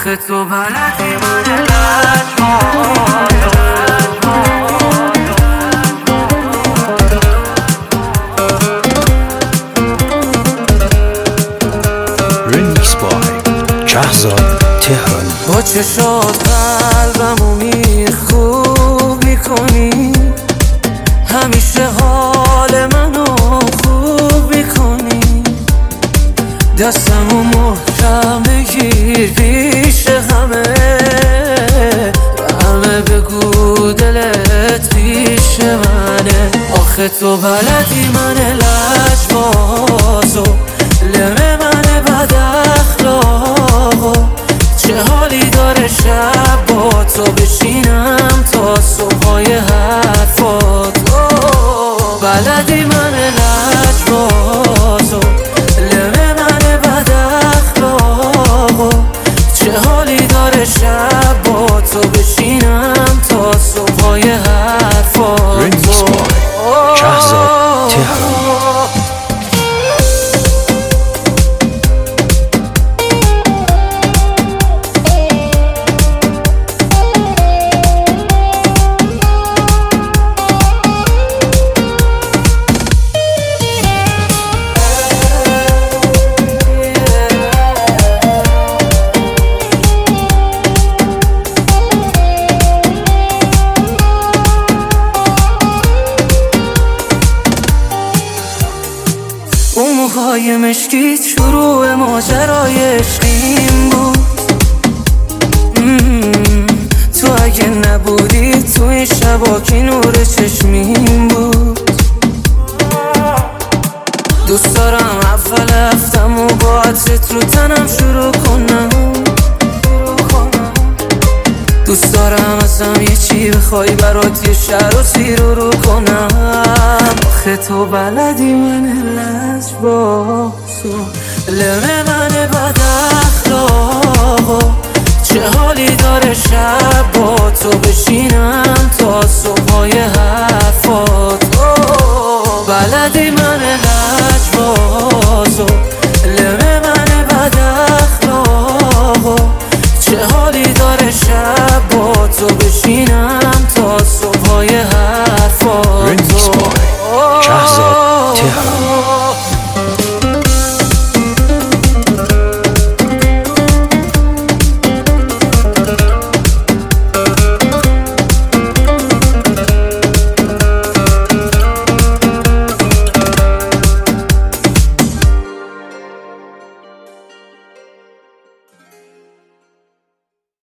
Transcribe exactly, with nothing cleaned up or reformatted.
آخه تو بلدی من لجبازو ریمیکس بای شهرزاد تهرانی. با چشات قلبمو میخوب میکنی، همیشه حال منو خوب میکنی، دستمو محکم بگیر پیش همه، همه بگو دلت پیش منه. آخه تو بلدی من لجبازو، لمه من بد اخلاقو، چه حالی داره شب با تو بشینم تا صبحای حرفاتو. بلدی من لجبازو، لمه من بد اخلاقو، چه حالی داره شب با تو بشینم تا صبحای حرفاتو. ریمیکس بای شهرزاد تهرانی. اون موهای مشکیت شروع ماجرای عشقیم بود. تو اگه نبودی تو این شبا که نور چشمیم بود. دوست دارم اول هفتم و با عطرت رو تنم شروع کنم، دوست دارم ازم یه چی بخوای برات یه شهر و سی رو رو کنم. آخه تو بلدی من لجبازو، لمه من بد اخلاقو، چه حالی داره شب با تو بشینم تا صبحای حرفاتو. بلدی من لجبازو، لمه من بد اخلاقو، چه حالی داره شب با تو بشینم